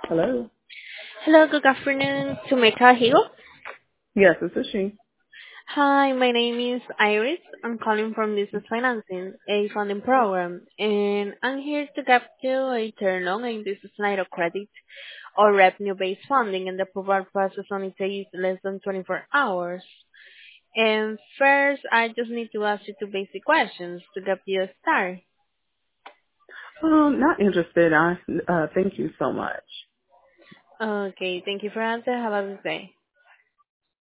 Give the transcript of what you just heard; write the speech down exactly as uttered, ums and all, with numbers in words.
Hello. Hello, good afternoon, Sumeka Hill. Yes, this is she. Hi, my name is Iris. I'm calling from Business Financing, a funding program, and I'm here to give you a turn on a business line of credit or revenue-based funding, and the approval process only takes less than twenty-four hours. And first, I just need to ask you two basic questions to get you a start. Um, not interested. I uh, thank you so much. Okay, thank you for answering. Have a good day.